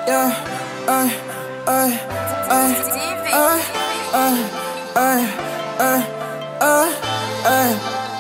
Yeah, ay, ay, ay, ay, ay, ay, ay, ay, ay.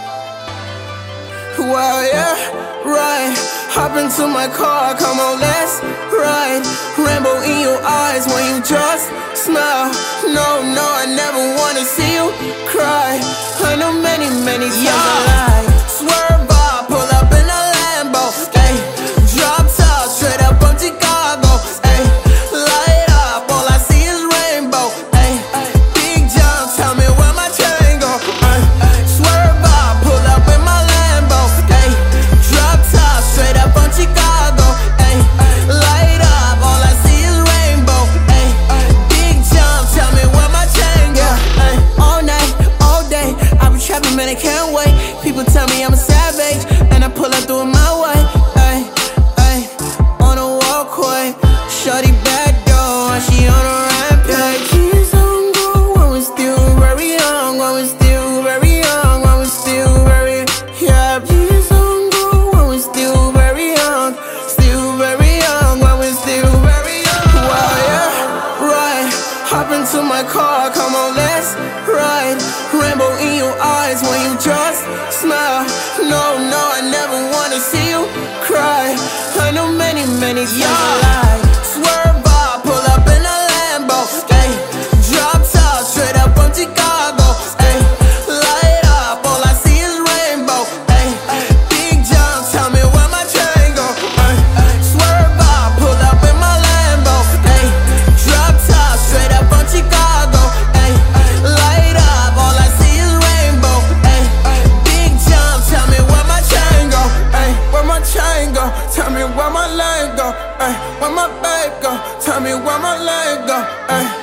Well, yeah, right. Hop into my car, come on, let's ride. Rainbow in your eyes when you just smile. No, no, I never wanna see you cry. I know many times I lied. Swerve by, pull up in a Lambo. Ay, drop top, straight up from Chicago. Ay, light up, all I see is rainbow. Ay, big jump, tell me where my chain go. Ay, swerve by, pull up in my Lambo. Ay, drop top, straight up from Chicago. Ay, light up, all I see is rainbow. Ay, big jump, tell me where my chain go. Ay, all night, all day, I be trapping, man, I can't wait. People tell me I'm a savage, and I pull up through it my way. Ay, ay, on a walkway, shorty back door, she on a rampage. Keys on go when we're still very young, when we're still very young, when we're still very, yeah. Keys on go when we're still very young, when we're still very young. Wow, yeah, right. Hop into my car, come on, let's ride. Rainbow in your eyes when you just smile. No, no, I never wanna see you cry. I know many times I lied. Swerve by, pull up in a Lambo. Ay, drop top, straight up from Chicago. Ay, light up, all I see is rainbow. Ay, big jump, tell me where my train go. Ay, swerve by, pull up in my Lambo. Ay, drop top, straight up from Chicago. Ay, light up, all I see is rainbow. Ay, big jump, tell me where my chain go. Ay, where my chain go. Tell me where my leg go. Ay, where my babe go. Tell me where my leg go. Ay.